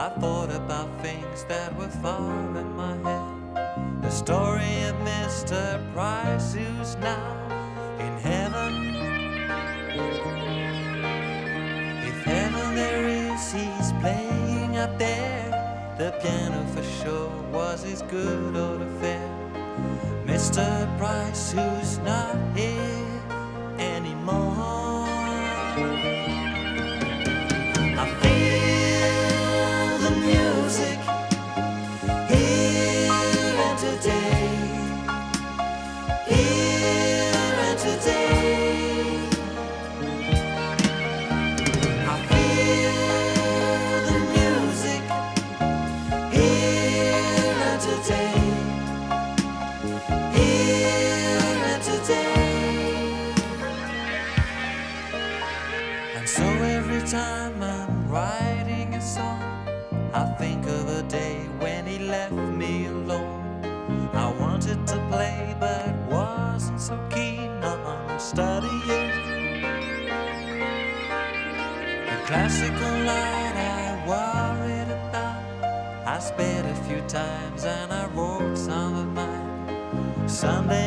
I thought about things that were far in my head. The story of Mr. Price, who's now in heaven. If heaven there is, he's playing up there. The piano for sure was his good old affair. Mr. Price, who's not here anymore. I feel the music here and today, here and today. I feel the music here and today, here and today. And so every time I'm writing a song, I think of a day when he left me alone. I wanted to play but wasn't so keen on studying. The classical art I worried about, I sped a few times and I wrote some of mine. Someday